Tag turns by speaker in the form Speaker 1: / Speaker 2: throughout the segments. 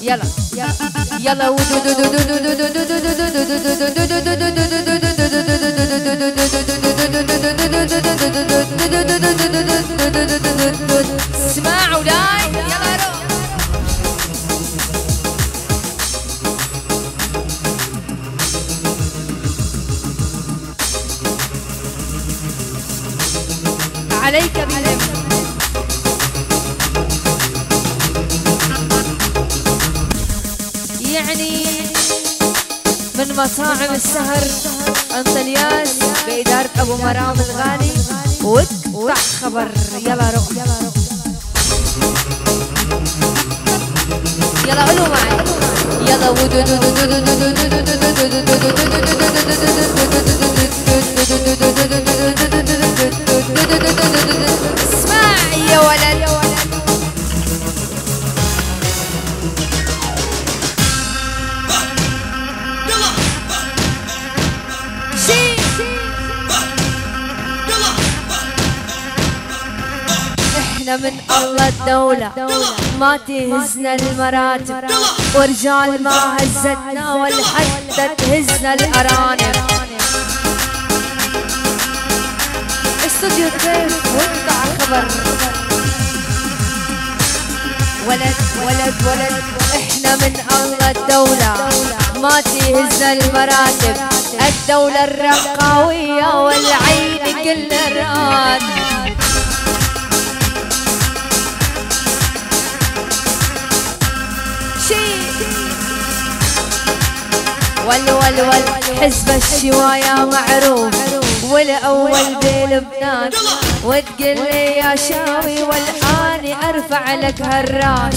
Speaker 1: يلا يلا اسمعوا لاي يلا روح. عليك بالهم يعني من مطاعم السهر انطلياس بإدارة أبو مرام الغالي واقطع خبر. يلا روح يلا قولوا معي يلا اسمع يا ولد احنا من الله الدولة ما تهزنا المراتب ورجال ما هزتنا ولا حتى تهزنا الأرانب. استوديو كيف وقطع خبر. ولد ولد ولد احنا من الله الدولة ما تهزنا المراتب الدولة الرقاوية والعين كل راد. ول حزب الشواية معروف والأول بلبنان وتقل لي يا شاوي والآن أرفع لك هالراس.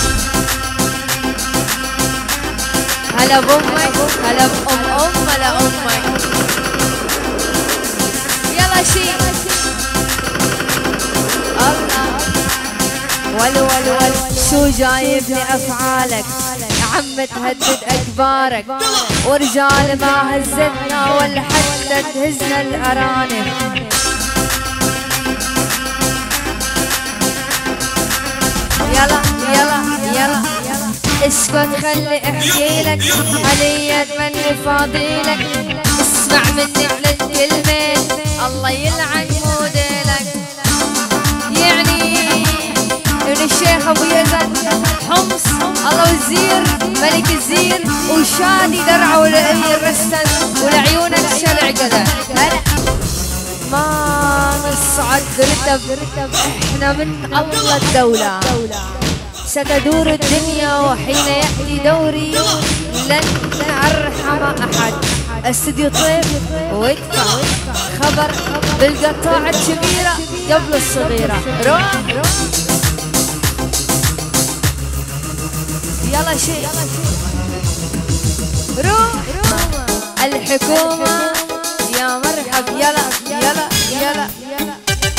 Speaker 1: هلا بأمك هلا بأم هلا أمك يلا شي الله. ول شو جايبني أفعالك عم تهدد أكبارك ورجال ما هزتنا ولا حتى تهزنا الأرانب. يلا يلا يلا اسكت خلي احكي لك علي من فاضيلك. اسمع مني 3 كلمات الله يلعن موديلك. يعني ابن الشيخ ابو يزن حمص الله وزير ملك الزير وشادي درع والامير رستن ولعيونك شرع قدر. هلا ما نصعد رتب احنا من الله الدولة ستدور الدنيا وحين يأتي دوري لن أرحم أحد. استديو طيب وادفع خبر بالقطاعة الكبيرة قبل الصغيرة. روح يلا شيء روح الحكومة يا مرحب. يلا يلا يلا يلا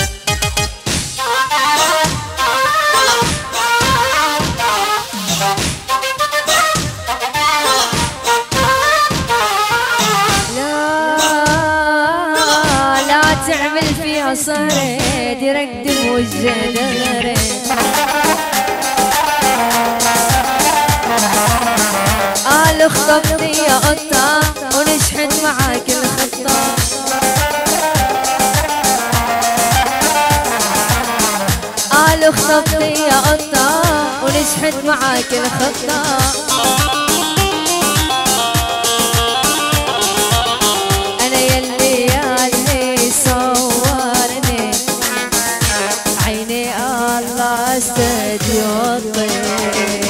Speaker 1: لا تعمل فيها صريد يرقدم وجه قالوا خطبتي يا قطة ونشحن معاك الخطة. قالوا خطبتي يا قطة ونشحن معاك الخطة. أنا يلي صورني عيني الله استديو الطير.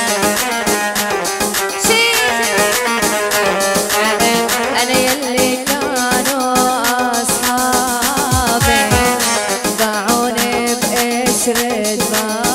Speaker 1: أنا يلي كانوا أصحابي باعوني بقشرة ما